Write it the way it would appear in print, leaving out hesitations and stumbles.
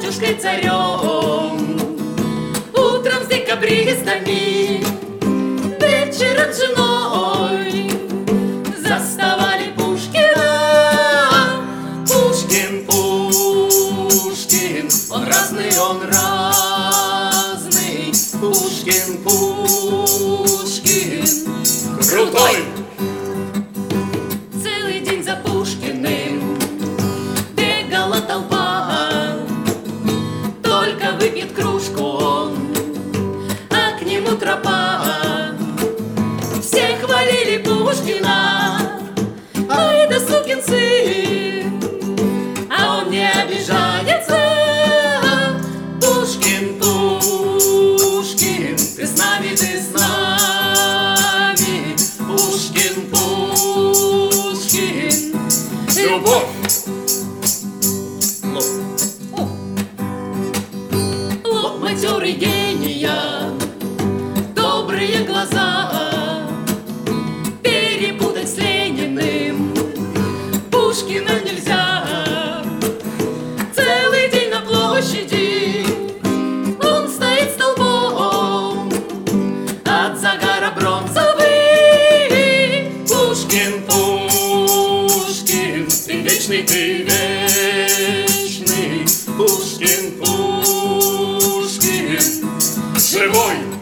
батюшкой царем, утром с декабристами, вечером с женой заставали Пушкина. Пушкин, Пушкин, он разный, Пушкин, Пушкин, крутой. Целый день за Пушкиным бегала толпа, только выпьет кружку он, а к нему тропа. Все хвалили Пушкина, ай да сукин сын, а он не обижается. Пушкин, Пушкин, ты с нами, ты с нами. Пушкин, Пушкин, любовь. Лоб матерый гения, добрые глаза, перепутать с Лениным Пушкина нельзя. Целый день на площади он стоит столбом, от загара бронзовый. Пушкин, Пушкин, ты вечный, ты вечный. Пушкин, Пушкин, живой.